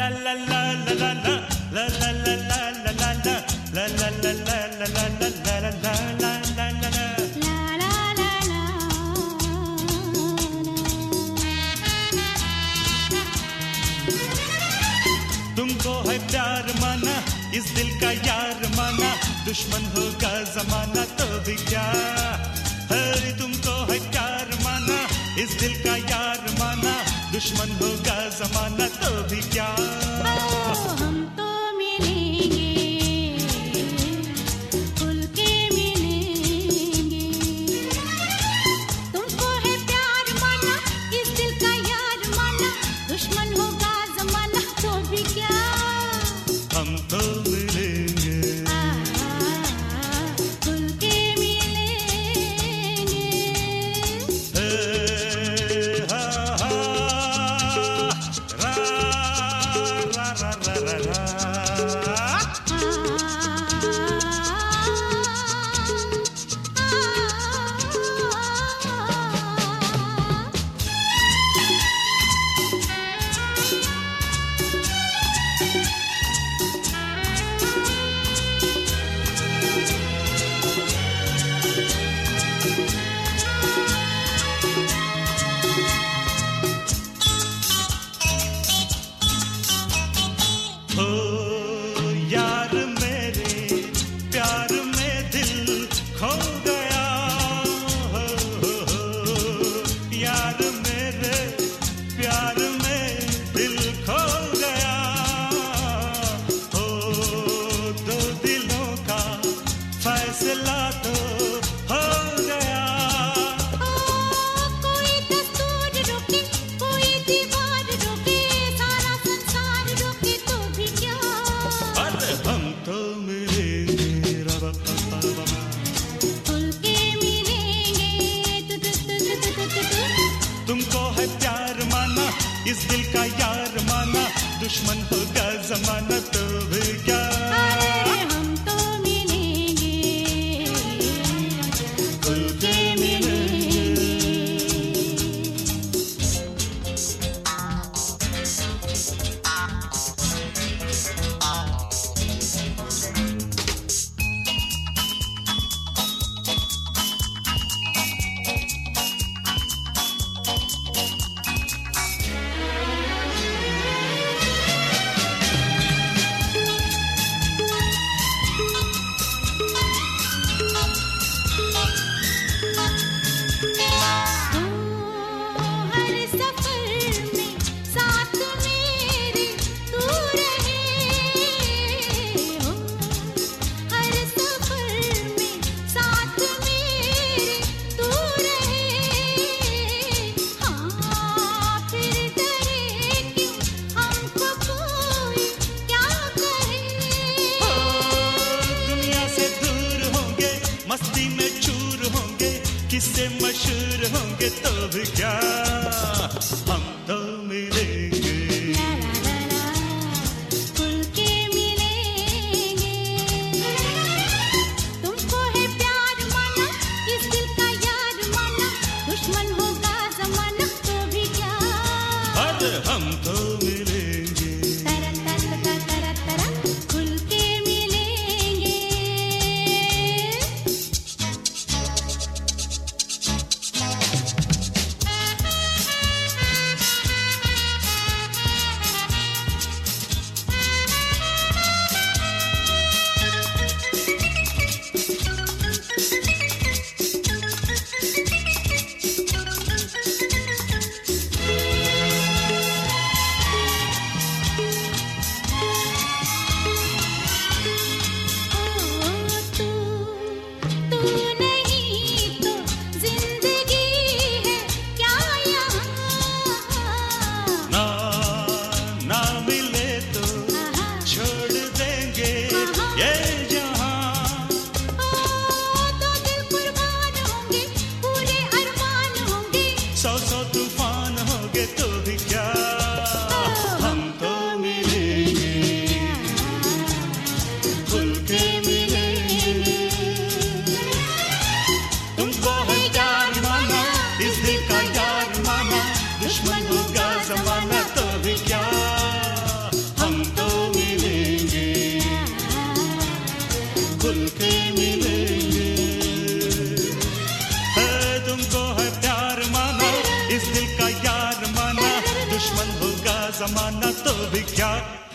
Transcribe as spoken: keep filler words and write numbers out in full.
तुमको है प्यार माना, इस दिल का यार माना, दुश्मन होगा जमाना तो भी क्या। अरे तुमको है प्यार माना, इस दिल का यार माना, दुश्मन होगा जमाना तो भी क्या। हम तो मिलेंगे, खुल के मिलेंगे। तुमको है प्यार माना, इस दिल का यार माना, दुश्मन होगा जमाना तो भी क्या। हम तो मिलेंगे, खुल के मिलेंगे। हे, हा, हा, रा, रा, रा, रा, रा, रा। ओ यार मेरे प्यार में दिल खो गया, हो, हो, हो। यार मेरे प्यार में दिल खो गया, हो दो दिलों का फैसला तो हो गया। कोई दस्तूर रोके, कोई दीवार रोके, सारा संसार रोके तो भी क्या। अरे हम तो मिलेंगे, रबा, पा, पा, पा। खुल के मिलेंगे, तु, तु, तु, तु, तु, तु, तु, तु। तुमको है प्यार माना, इस दिल का यार माना, दुश्मन होगा जमाना तो भी क्या। अरे हम तो मिलेंगे, खुल के मिलेंगे। हर सफर में साथ मेरे तू रहे हो, हर सफर में साथ मेरे तू रहे। हाँ फिर डरे क्यों हमको कोई क्या कहे। दुनिया से दूर होंगे, मस्ती में चूर होंगे, किससे मशहूर होंगे तो भी क्या। हम तो मिलेंगे, ला ला ला ला, खुल के मिलेंगे। तुमको है प्यार माना, इस दिल का यार माना, दुश्मन होगा जमाना तो भी क्या। अरे हम तो मिलेंगे। तरा तरा तरा तरा तरा, खुल के मिलेंगे। दुश्मन होगा जमाना तो भी क्या। जमाना तो भी क्या।